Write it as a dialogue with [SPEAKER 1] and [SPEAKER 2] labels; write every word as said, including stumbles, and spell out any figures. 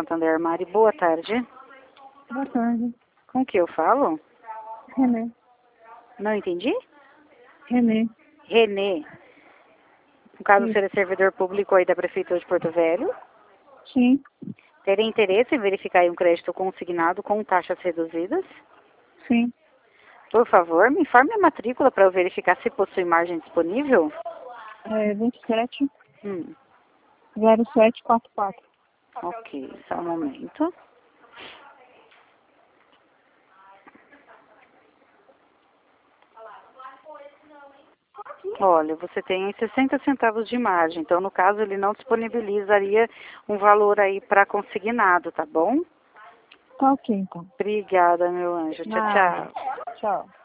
[SPEAKER 1] Santander. Mari, boa tarde.
[SPEAKER 2] Boa tarde.
[SPEAKER 1] Com que eu falo?
[SPEAKER 2] Renê.
[SPEAKER 1] Não entendi?
[SPEAKER 2] Renê.
[SPEAKER 1] Renê. No caso,
[SPEAKER 2] Sim.
[SPEAKER 1] você é servidor público aí da Prefeitura de Porto Velho.
[SPEAKER 2] Sim.
[SPEAKER 1] Teria interesse em verificar aí um crédito consignado com taxas reduzidas?
[SPEAKER 2] Sim.
[SPEAKER 1] Por favor, me informe a matrícula para eu verificar se possui margem disponível.
[SPEAKER 2] É vinte e sete,
[SPEAKER 1] Hum,
[SPEAKER 2] zero sete quatro quatro.
[SPEAKER 1] ok, só um momento. Olha, você tem sessenta centavos de margem, então no caso ele não disponibilizaria um valor aí para consignado, tá bom?
[SPEAKER 2] Tá ok, então.
[SPEAKER 1] Obrigada, meu anjo. Tchau,
[SPEAKER 2] Nada.
[SPEAKER 1] tchau.
[SPEAKER 2] Tchau.